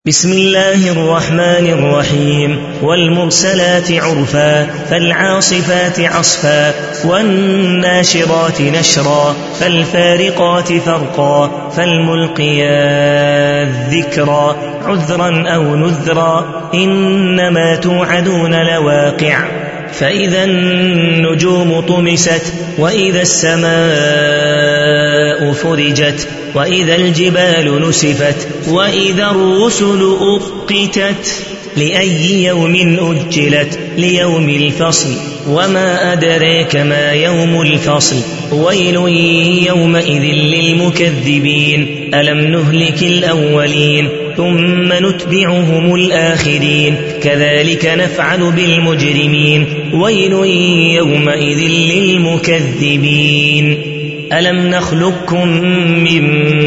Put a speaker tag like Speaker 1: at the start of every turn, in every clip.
Speaker 1: بسم الله الرحمن الرحيم والمرسلات عرفا فالعاصفات عصفا والناشرات نشرا فالفارقات فرقا فالملقيات ذكرا عذرا أو نذرا إنما توعدون لواقع فإذا النجوم طمست وإذا السماء فرجت وإذا الجبال نسفت وإذا الرسل أقتت لأي يوم أجلت ليوم الفصل وما أدريك ما يوم الفصل ويل يومئذ للمكذبين ألم نهلك الأولين ثم نتبعهم الآخرين كذلك نفعل بالمجرمين ويل يومئذ للمكذبين ألم نخلقكم من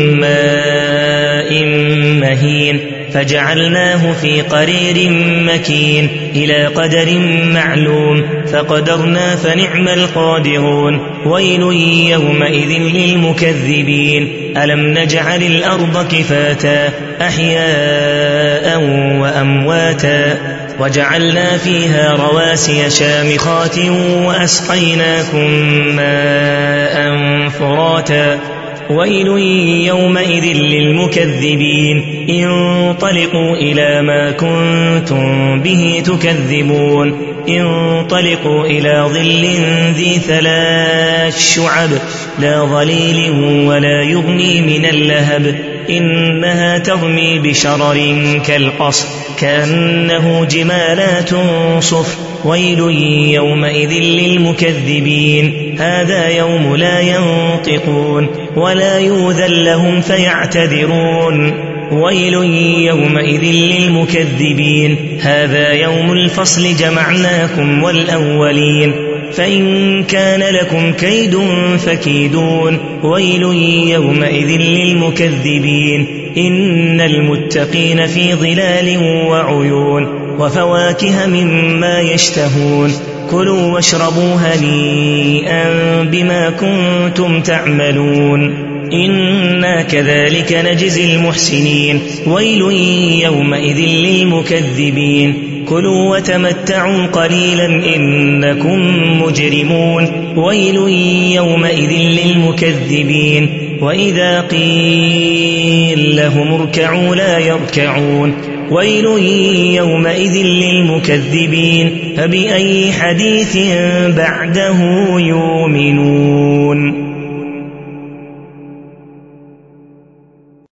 Speaker 1: ماء مهين فجعلناه في قرير مكين إلى قدر معلوم فقدرنا فنعم القادرون ويل يومئذ للمكذبين ألم نجعل الأرض كفاتا أحياء وأمواتا وجعلنا فيها رواسي شامخات وأسقيناكم ماء فراتا ويل يومئذ للمكذبين انطلقوا إلى ما كنتم به تكذبون انطلقوا إلى ظل ذي 3 شعب لا ظليل ولا يغني من اللهب إنها ترمي بشرر كالقصر كأنه جمالات صفر ويل يومئذ للمكذبين هذا يوم لا ينطقون ولا يؤذن لهم فيعتذرون ويل يومئذ للمكذبين هذا يوم الفصل جمعناكم والأولين فإن كان لكم كيد فكيدون ويل يومئذ للمكذبين إن المتقين في ظلال وعيون وفواكه مما يشتهون كلوا واشربوا هنيئا بما كنتم تعملون إنا كذلك نجزي المحسنين ويل يومئذ للمكذبين كلوا وتمتعوا قليلا إنكم مجرمون ويل يومئذ للمكذبين وإذا قيل لهم اركعوا لا يركعون ويل يومئذ للمكذبين فبأي حديث بعده يؤمنون